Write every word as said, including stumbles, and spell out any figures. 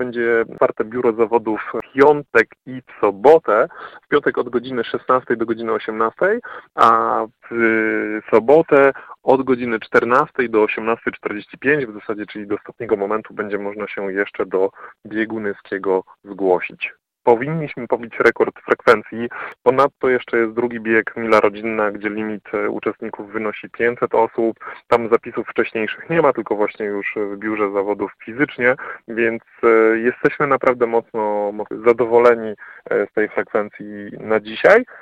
Będzie otwarte biuro zawodów w piątek i w sobotę. W piątek od godziny szesnastej do godziny osiemnastej, a w sobotę od godziny czternastej do osiemnastej czterdzieści pięć, w zasadzie, czyli do ostatniego momentu będzie można się jeszcze do biegu Nyskiego zgłosić. Powinniśmy pobić rekord frekwencji. Ponadto jeszcze jest drugi bieg Mila Rodzinna, gdzie limit uczestników wynosi pięćset osób. Tam zapisów wcześniejszych nie ma, tylko właśnie już w biurze zawodów fizycznie, więc jesteśmy naprawdę mocno, mocno zadowoleni z tej frekwencji na dzisiaj.